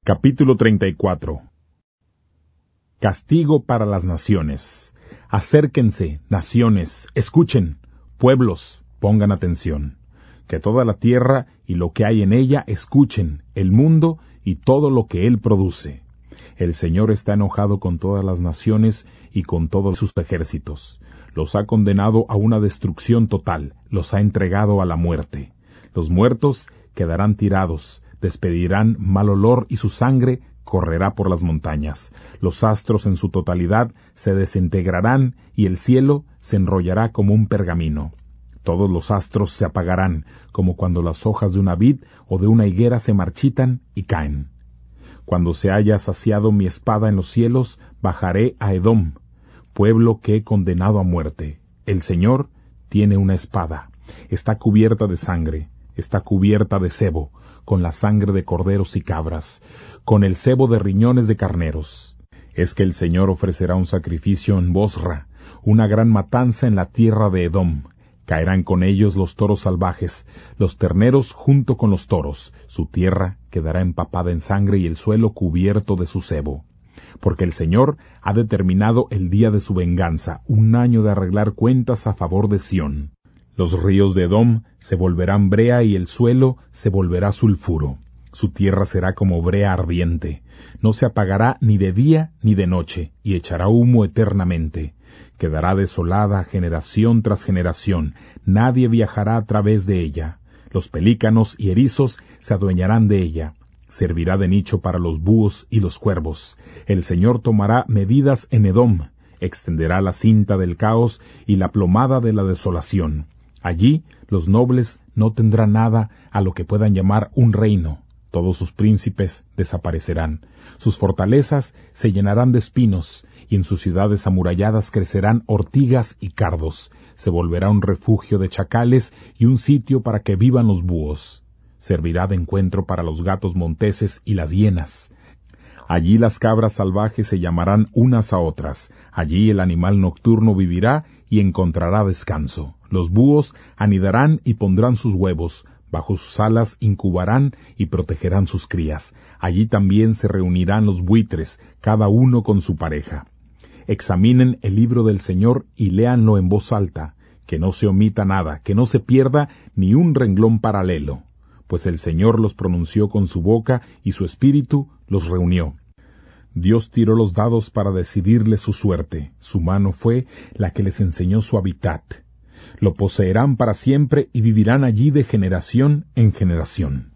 Capítulo 34. Castigo para las naciones. Acérquense, naciones, escuchen, pueblos, pongan atención. Que toda la tierra y lo que hay en ella escuchen, el mundo y todo lo que él produce. El Señor está enojado con todas las naciones y con todos sus ejércitos. Los ha condenado a una destrucción total, los ha entregado a la muerte. Los muertos quedarán tirados, despedirán mal olor y su sangre correrá por las montañas. Los astros en su totalidad se desintegrarán y el cielo se enrollará como un pergamino. Todos los astros se apagarán, como cuando las hojas de una vid o de una higuera se marchitan y caen. Cuando se haya saciado mi espada en los cielos, bajaré a Edom, pueblo que he condenado a muerte. El Señor tiene una espada, está cubierta de sangre, está cubierta de sebo, con la sangre de corderos y cabras, con el sebo de riñones de carneros. Es que el Señor ofrecerá un sacrificio en Bosra, una gran matanza en la tierra de Edom. Caerán con ellos los toros salvajes, los terneros junto con los toros. Su tierra quedará empapada en sangre y el suelo cubierto de su sebo. Porque el Señor ha determinado el día de su venganza, un año de arreglar cuentas a favor de Sión. Los ríos de Edom se volverán brea y el suelo se volverá sulfuro. Su tierra será como brea ardiente. No se apagará ni de día ni de noche, y echará humo eternamente. Quedará desolada generación tras generación. Nadie viajará a través de ella. Los pelícanos y erizos se adueñarán de ella. Servirá de nicho para los búhos y los cuervos. El Señor tomará medidas en Edom. Extenderá la cinta del caos y la plomada de la desolación. Allí los nobles no tendrán nada a lo que puedan llamar un reino. Todos sus príncipes desaparecerán. Sus fortalezas se llenarán de espinos, y en sus ciudades amuralladas crecerán ortigas y cardos. Se volverá un refugio de chacales y un sitio para que vivan los búhos. Servirá de encuentro para los gatos monteses y las hienas. Allí las cabras salvajes se llamarán unas a otras. Allí el animal nocturno vivirá y encontrará descanso. Los búhos anidarán y pondrán sus huevos. Bajo sus alas incubarán y protegerán sus crías. Allí también se reunirán los buitres, cada uno con su pareja. Examinen el libro del Señor y léanlo en voz alta, que no se omita nada, que no se pierda ni un renglón paralelo. Pues el Señor los pronunció con su boca y su espíritu los reunió. Dios tiró los dados para decidirles su suerte. Su mano fue la que les enseñó su hábitat. Lo poseerán para siempre y vivirán allí de generación en generación.